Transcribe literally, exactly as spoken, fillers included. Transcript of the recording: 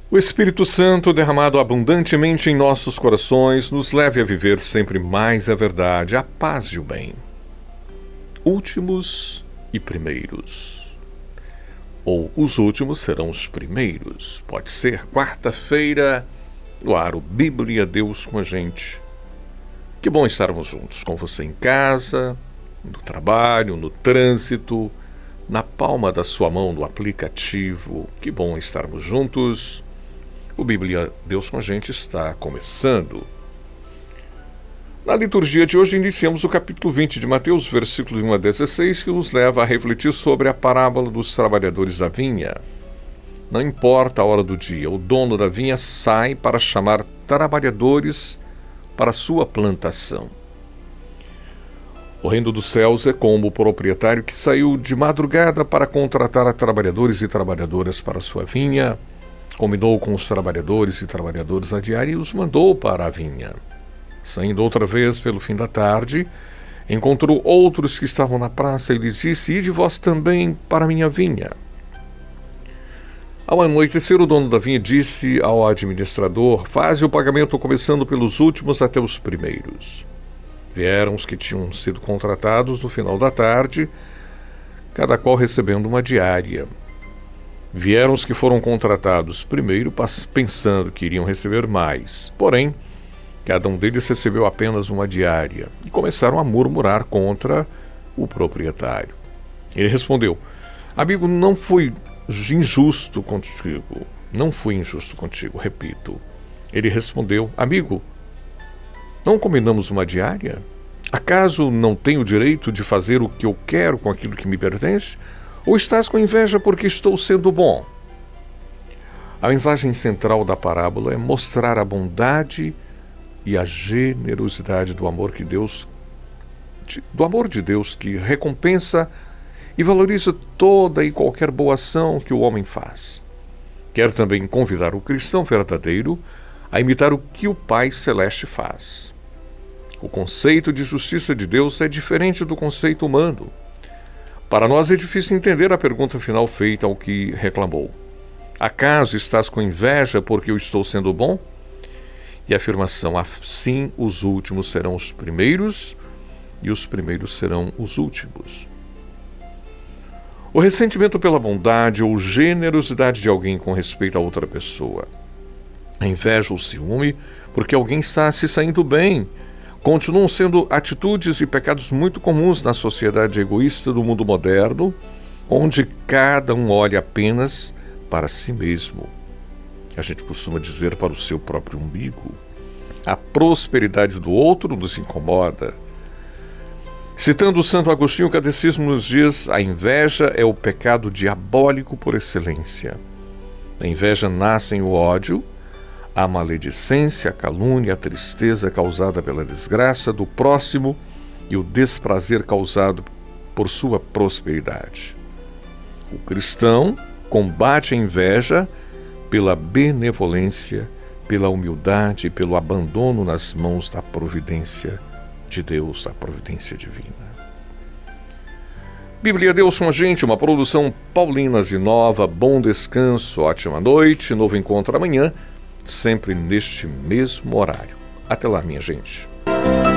O Espírito Santo, derramado abundantemente em nossos corações, nos leve a viver sempre mais a verdade, a paz e o bem. Últimos e primeiros. Ou os últimos serão os primeiros. Pode ser quarta-feira, no ar o Bíblia Deus com a gente. Que bom estarmos juntos com você em casa, no trabalho, no trânsito, na palma da sua mão no aplicativo. Que bom estarmos juntos. O Bíblia Deus com a gente está começando. Na liturgia de hoje iniciamos o capítulo vinte de Mateus, versículos um a dezesseis, que nos leva a refletir sobre a parábola dos trabalhadores da vinha. Não importa a hora do dia, o dono da vinha sai para chamar trabalhadores para sua plantação. O reino dos céus é como o proprietário que saiu de madrugada para contratar trabalhadores e trabalhadoras para sua vinha, combinou com os trabalhadores e trabalhadoras a diária e os mandou para a vinha. Saindo outra vez pelo fim da tarde, encontrou outros que estavam na praça e lhes disse: Ide vós também para a minha vinha. Ao anoitecer, o dono da vinha disse ao administrador: Faze o pagamento começando pelos últimos até os primeiros. Vieram os que tinham sido contratados no final da tarde, cada qual recebendo uma diária. Vieram os que foram contratados primeiro, pensando que iriam receber mais. Porém, cada um deles recebeu apenas uma diária e começaram a murmurar contra o proprietário. Ele respondeu: Amigo, não fui injusto contigo. Não fui injusto contigo, repito. Ele respondeu: Amigo, não combinamos uma diária? Acaso não tenho o direito de fazer o que eu quero com aquilo que me pertence? Ou estás com inveja porque estou sendo bom? A mensagem central da parábola é mostrar a bondade e a generosidade do amor que Deus, do amor de Deus que recompensa e valoriza toda e qualquer boa ação que o homem faz. Quer também convidar o cristão verdadeiro a imitar o que o Pai Celeste faz. O conceito de justiça de Deus é diferente do conceito humano. Para nós é difícil entender a pergunta final feita ao que reclamou: Acaso estás com inveja porque eu estou sendo bom? E a afirmação: assim os últimos serão os primeiros e os primeiros serão os últimos. O ressentimento pela bondade ou generosidade de alguém com respeito a outra pessoa. A inveja ou ciúme porque alguém está se saindo bem continuam sendo atitudes e pecados muito comuns na sociedade egoísta do mundo moderno, onde cada um olha apenas para si mesmo. A gente costuma dizer para o seu próprio umbigo. A prosperidade do outro nos incomoda. Citando o Santo Agostinho, o Catecismo nos diz: a inveja é o pecado diabólico por excelência. Da inveja nascem o ódio, a maledicência, a calúnia, a tristeza causada pela desgraça do próximo e o desprazer causado por sua prosperidade. O cristão combate a inveja pela benevolência, pela humildade e pelo abandono nas mãos da providência de Deus, da providência divina. Bíblia Deus com a gente, uma produção Paulinas e Nova. Bom descanso, ótima noite, novo encontro amanhã, sempre neste mesmo horário. Até lá, minha gente.